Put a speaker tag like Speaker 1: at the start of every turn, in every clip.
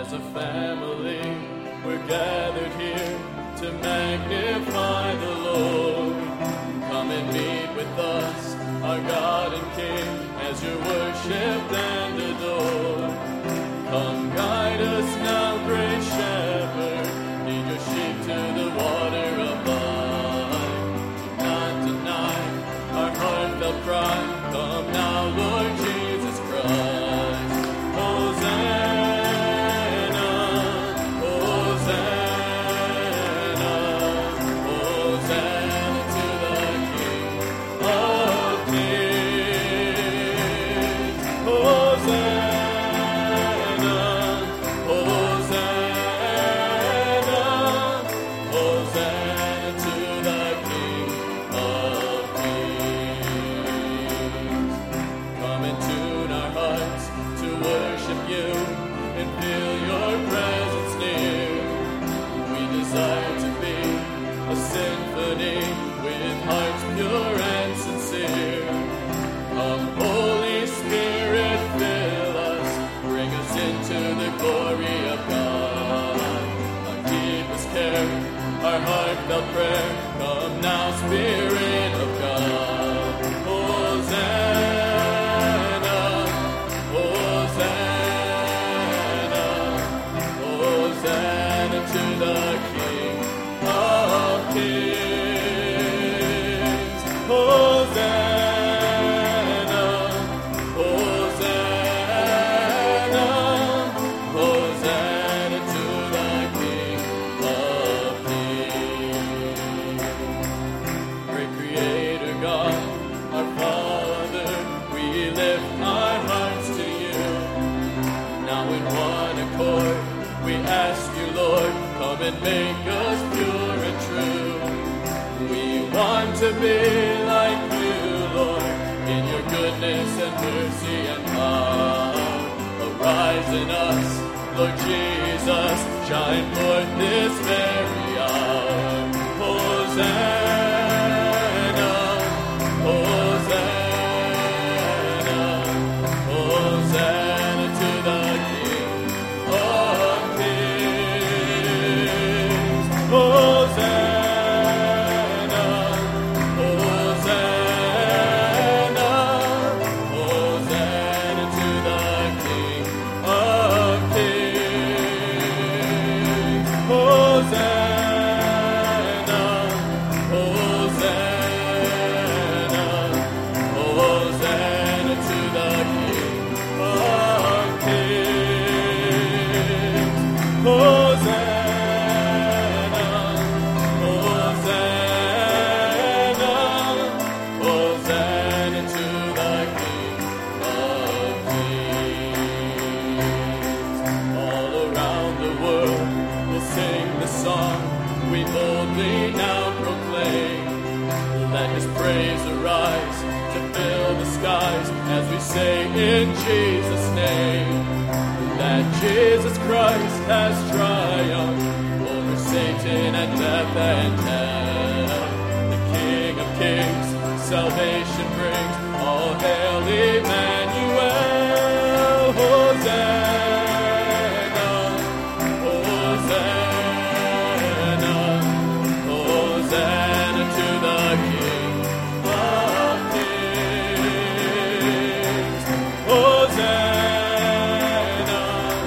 Speaker 1: as a family, we're gathered here to magnify the Lord. Come and meet with us, our God and King, as you're worshipped and adored. Come guide us now, great shepherd, lead your sheep to the water of life. Do not deny our heartfelt cry, come now, Lord Jesus Christ. Hosanna, Hosanna, Hosanna to the King of Kings. Hosanna, Hosanna, Hosanna to the King of Kings. Come and tune our hearts to worship you and feel your presence near. We desire to be a symphony with hearts pure and sincere. Come, Holy Spirit, fill us, bring us into the glory of God. Our deepest care, our heartfelt prayer, come now, Spirit of God. Hosanna, Hosanna, Hosanna to the King of Kings. Hosanna, Hosanna, Hosanna to the King of Kings. Great Creator God, our Father, we lift our hearts to you. Now in one accord, we ask you, Lord, come and make us pure and true. We want to be like you, Lord, in your goodness and mercy and power. Arise in us, Lord Jesus, shine forth this very hour. Hosanna, Hosanna, Hosanna to the King of Kings. Hosanna, Hosanna, Hosanna to the King of Kings. Hosanna, Hosanna, Hosanna to the King of Kings. Hosanna, Hosanna, Hosanna to the King of Kings. All around the world we'll sing the song we boldly now proclaim. Let his praise arise to fill the skies as we say in Jesus' name that Jesus Christ has triumphed over Satan and death and hell. The King of Kings, salvation brings. All hail Emmanuel. Hosanna, Hosanna, Hosanna to the King of Kings. Hosanna,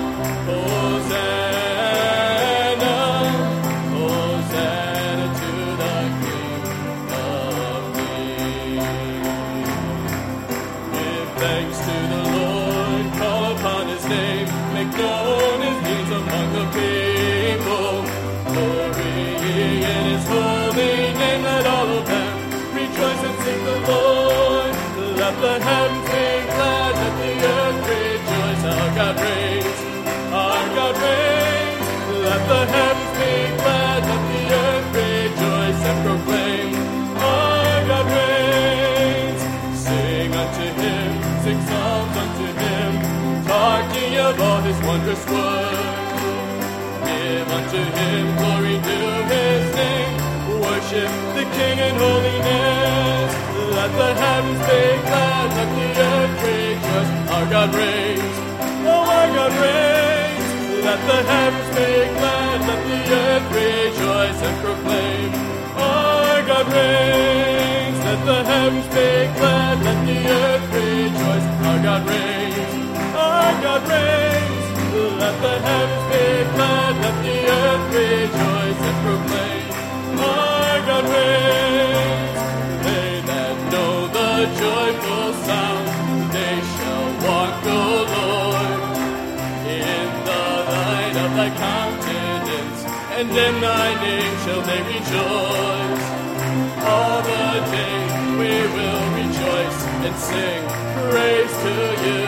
Speaker 1: Hosanna, Hosanna to the King of Kings. Give thanks to the Lord, call upon his name, make known his deeds among the people. Glory in his holy name, let all of them rejoice and sing the Lord. Let the heavens be glad, let the earth rejoice. Our God reigns, our God reigns. Let the heavens be glad, let the earth rejoice and proclaim. Our God reigns. Sing unto him, sing psalms unto him, talking of all his wondrous works. Give unto him glory, to his name. Worship the King in holiness. Let the heavens be glad, let the earth rejoice. Our God reigns, oh our God reigns. Let the heavens be glad, let the earth rejoice and proclaim, our God reigns. Let the heavens be glad, let the earth rejoice, our God reigns, our God reigns. Let the heavens be glad, let the earth rejoice and proclaim, our God reigns. They that know the joyful sound, they shall walk, O Lord, in the light of thy countenance, and in thy name shall they rejoice. All the day we will rejoice and sing praise to you.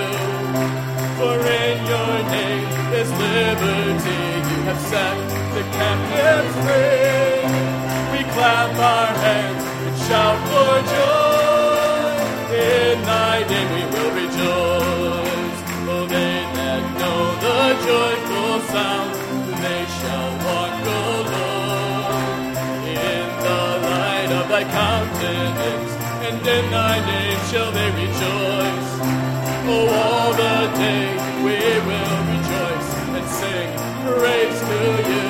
Speaker 1: For in your name is liberty, you have set the captives free. We clap our hands and shout for joy. In thy name we will rejoice. Oh, they that know the joyful sound, they shall walk, O Lord, in the light of thy countenance, and in thy name shall they rejoice. Oh, all the day we will rejoice and sing praise to you.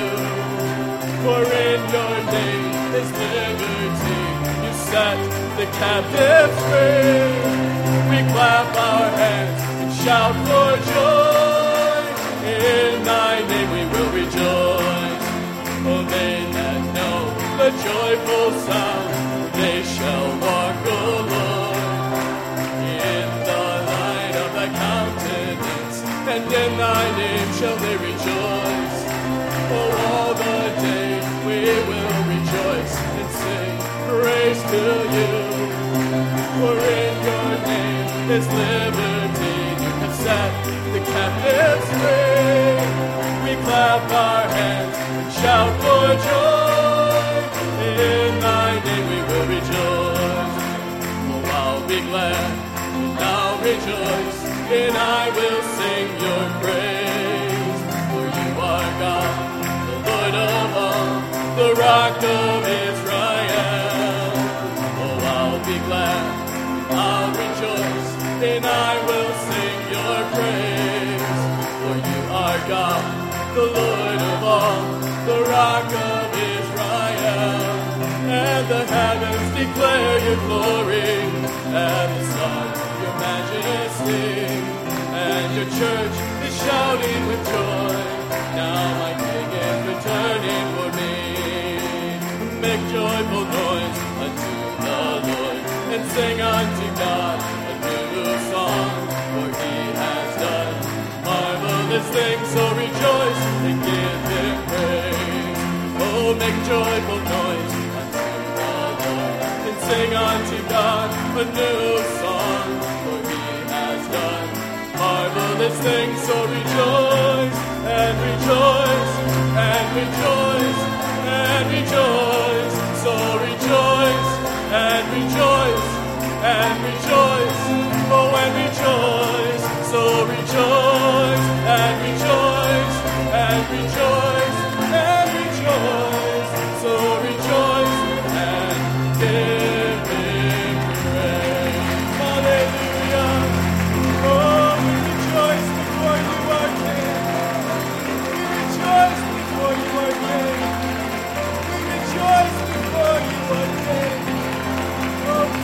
Speaker 1: For in your name is liberty, you set the captives free. We clap our hands and shout for joy. In thy name we will rejoice. Oh, they that know the joyful sound, they shall walk, O Lord, in the light of thy countenance, and in thy name shall they rejoice. Oh, all the day we will rejoice and sing praise to you. For in your name is liberty, you have set the captives free. We clap our hands and shout for joy. In thy name we will rejoice. Oh, I'll be glad and I'll rejoice, and I will sing your praise. For you are God, the Lord of all, the Rock of Israel. Oh, I'll be glad, I'll rejoice, and I will sing your praise. For you are God, the Lord of all, the Rock of Israel. And the heavens declare your glory, and the stars your majesty. And your church is shouting with joy, now my King is returning for me. Make joyful noise unto the Lord, and sing unto God a new song. For he has done marvelous things, so rejoice and give him praise. Oh, make joyful noise unto the Lord, and sing unto God a new song. For he has done marvelous things, so rejoice and rejoice and rejoice and rejoice. So rejoice and rejoice and rejoice. Oh, and rejoice. So rejoice and rejoice and rejoice and rejoice. So rejoice and give him praise. Hallelujah. Oh, we rejoice before you are King. We rejoice before you are King. We rejoice before you are King. Oh,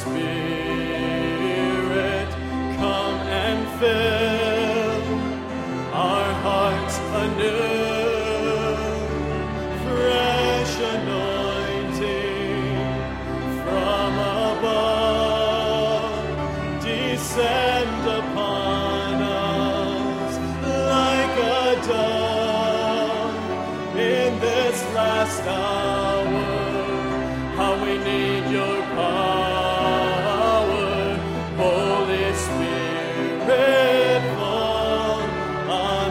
Speaker 1: Spirit, come and fill our hearts anew. Fresh anointing from above, descend upon us like a dove in this last hour. How we need your power, Holy Spirit, fall on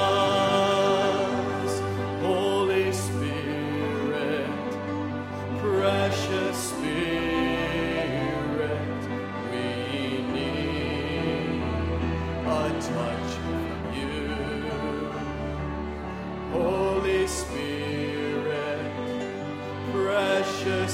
Speaker 1: us. Holy Spirit, precious Spirit, we need a touch from you. Holy Spirit, precious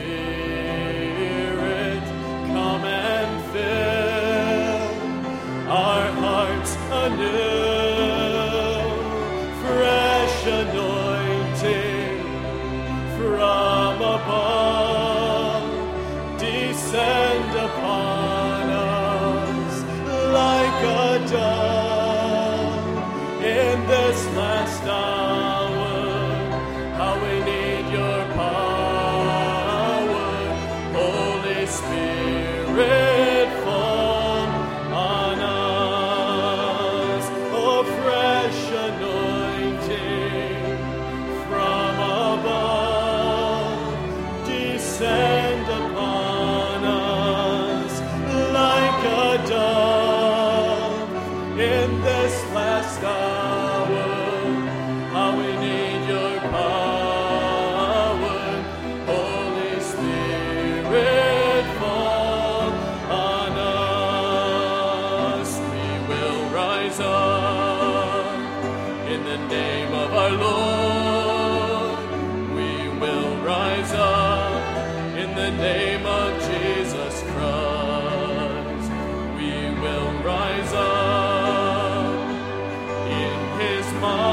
Speaker 1: Spirit, come and fill our hearts anew. Fresh anointing from above, descend upon us like a dove in this last hour. How we need your power, Holy Spirit, fall on us. Oh, fresh anointing from above, descend upon us like a dove in this last hour. How we need your power, Holy Spirit, fall on us. We will rise up in the name of our Lord. We will rise up in the name of Jesus Christ. We will rise up in his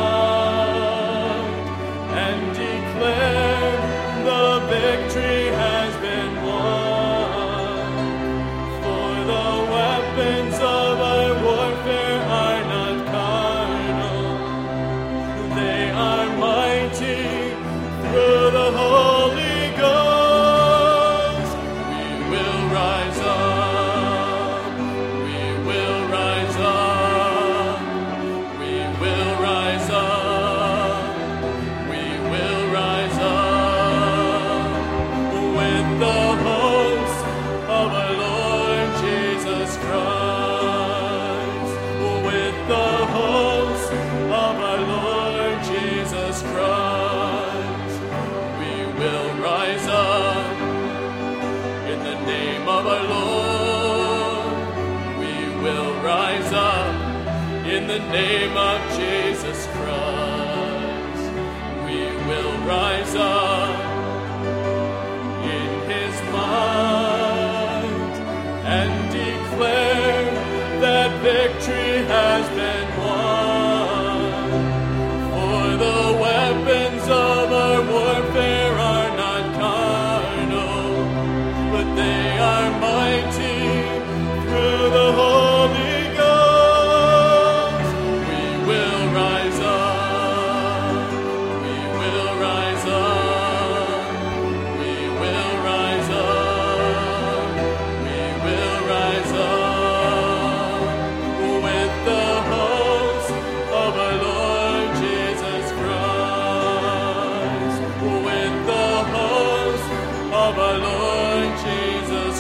Speaker 1: might and declare the victory has been won. For the weapons of our warfare are not carnal. They are mighty through the Holy Ghost. We will rise up. We will rise up. We will rise up. We will rise up with the host of our Lord Jesus Christ. With the host of our Lord Jesus Christ. We will rise up in the name of our Lord. We will rise up in the name of Jesus Christ. We will rise up in his might and declare that victory has been won. For the weapons of our warfare are not carnal, but they are mighty through the Holy Ghost. We will rise up. We will rise up. We will rise up. We will rise up with the host of our Lord Jesus Christ. With the host of our Lord Jesus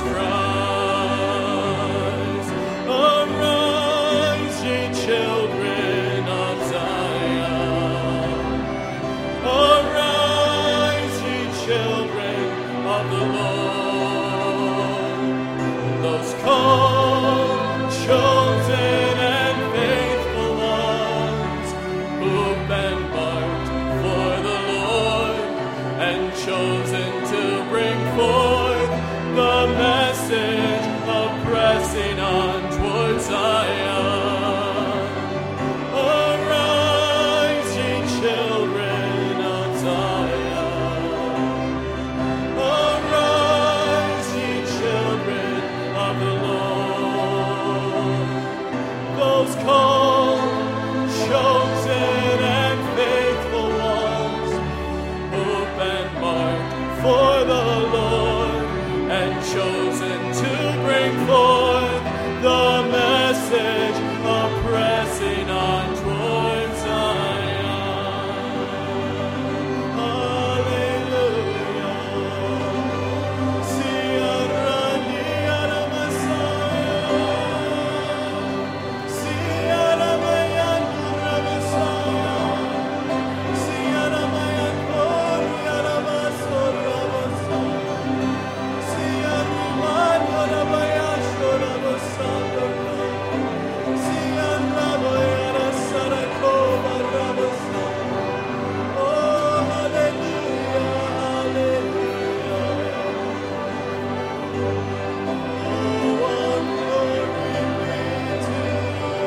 Speaker 1: Christ. Arise, ye children of Zion. Arise, ye children of the Lord. Those called, chosen, and faithful ones who've been marked for the Lord and chosen to bring forth the message of pressing on towards Zion. Arise, ye children of Zion. Arise, ye children of the Lord. Those called, chosen, and faithful ones, hope and marked for the Lord, and chosen to bring forth the message of pressing on towards Zion. Hallelujah. Sierra Niara Messiah. Sierra Mayandura Messiah. Sierra Mayandura Basura Messiah. Sierra Mayandura Bayashura Messiah. Sierra Mayara Sarakova Rabasa. Oh, hallelujah, hallelujah. Oh, all glory be to you.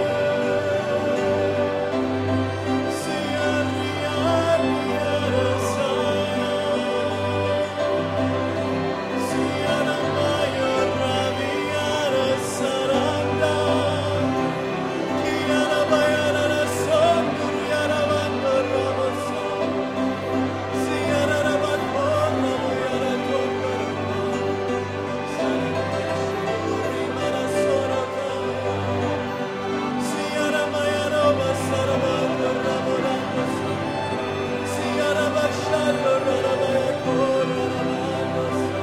Speaker 1: Sierra Mayara Sierra Mayara Viara Saranda. Kiara Bayara Sondur Yara Vandara Vasa. Sierra Rabakora Mayara Tokara. Sarabashuri Mara Sorakaya. Sierra Mayara Basara Vandara Vandasa. Sierra Bashalo Rabaya Kora Rabandasa.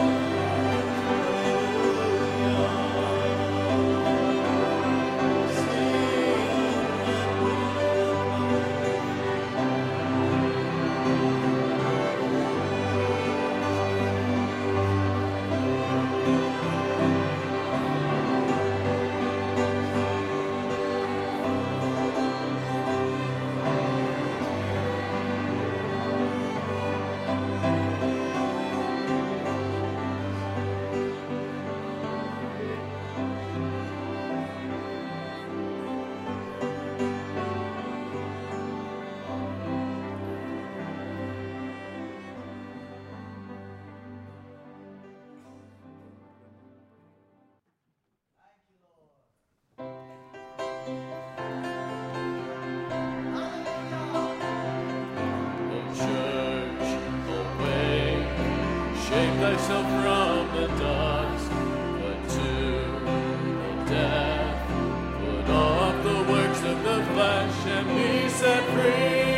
Speaker 1: O church, awake, shake thyself from the dust, put to the death, put off the works of the flesh, and be set free.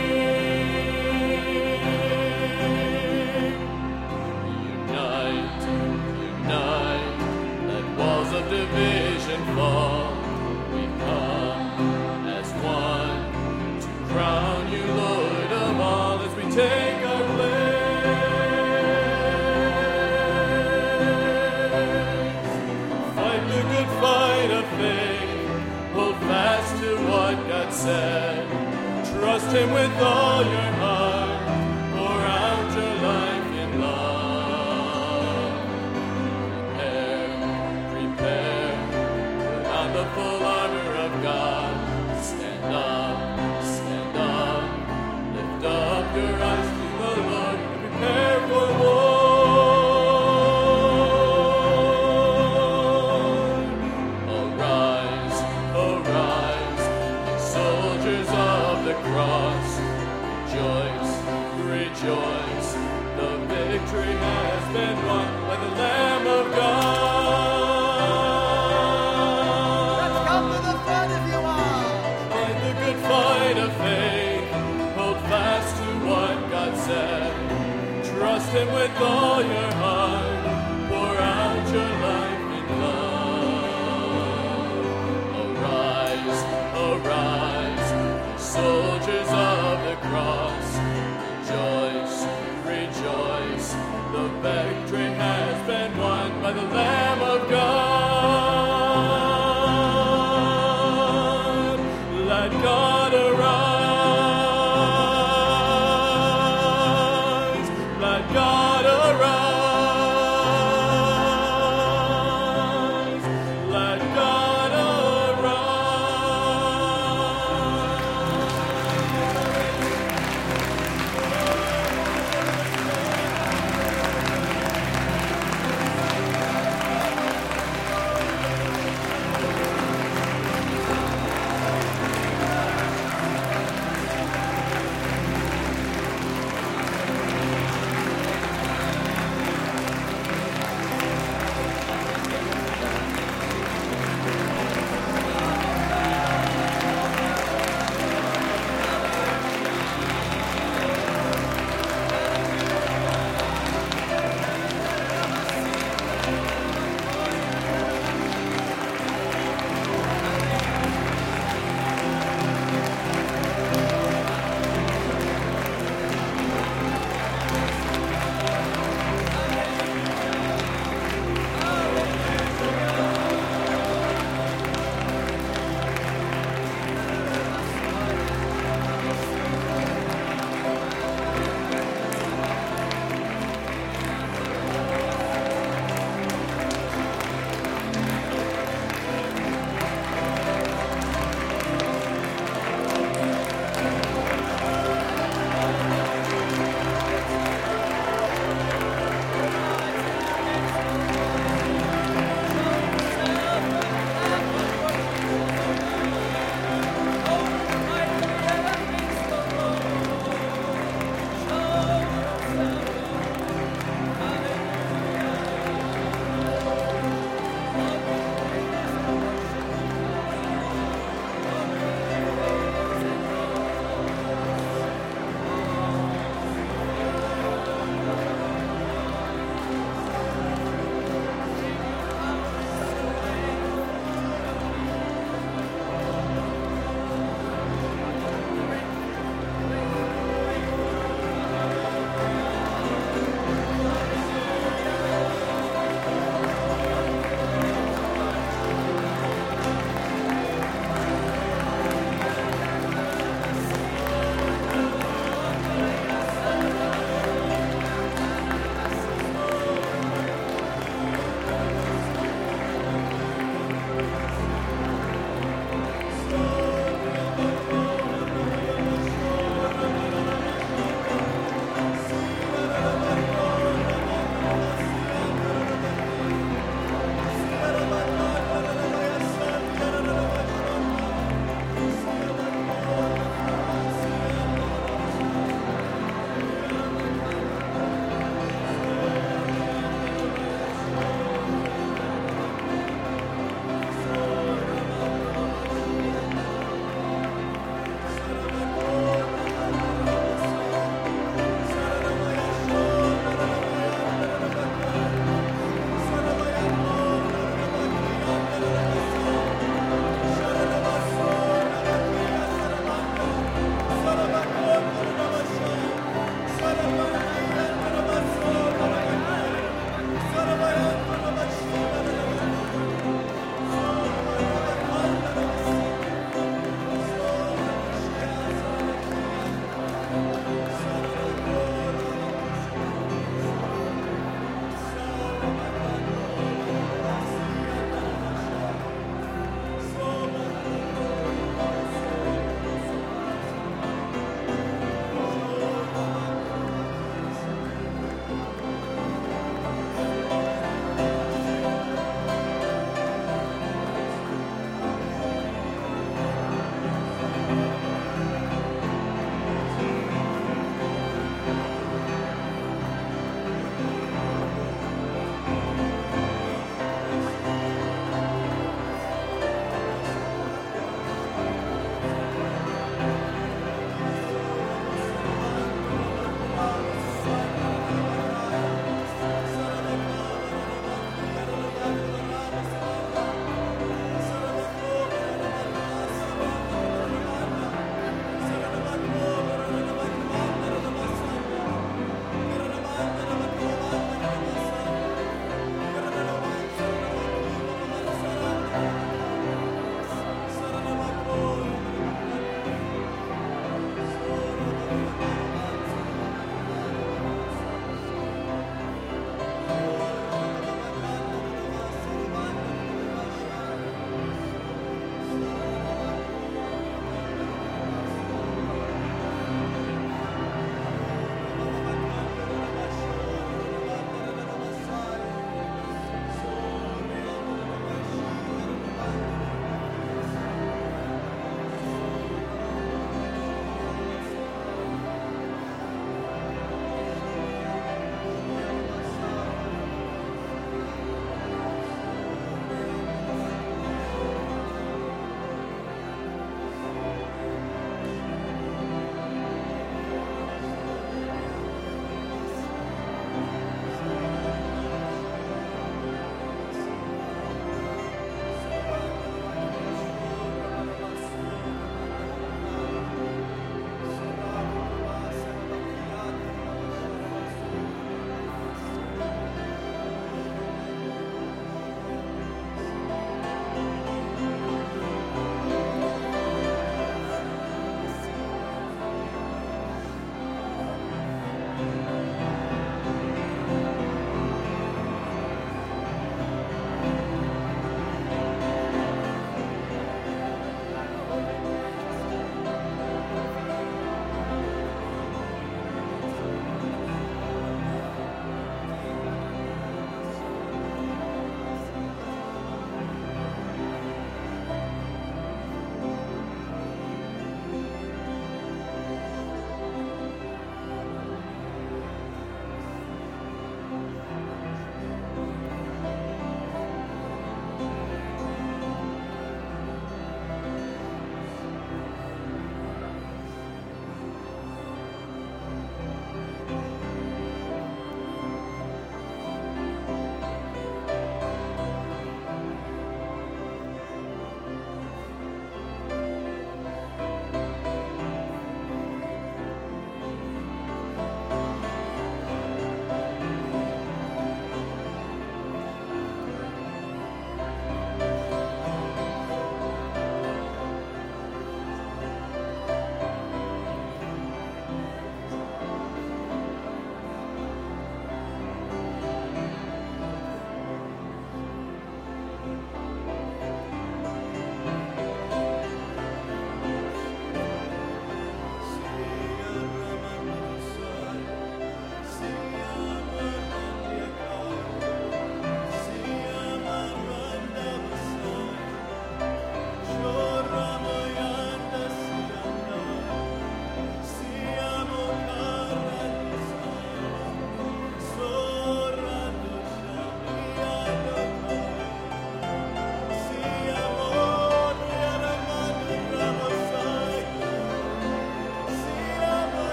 Speaker 1: Unite, unite, let walls of division fall. We come as one to crown you Lord of all as we take our place. Fight the good fight of faith, hold fast to what God said. Trust Him with all your heart, pour out your life in love. Prepare, prepare, put on the full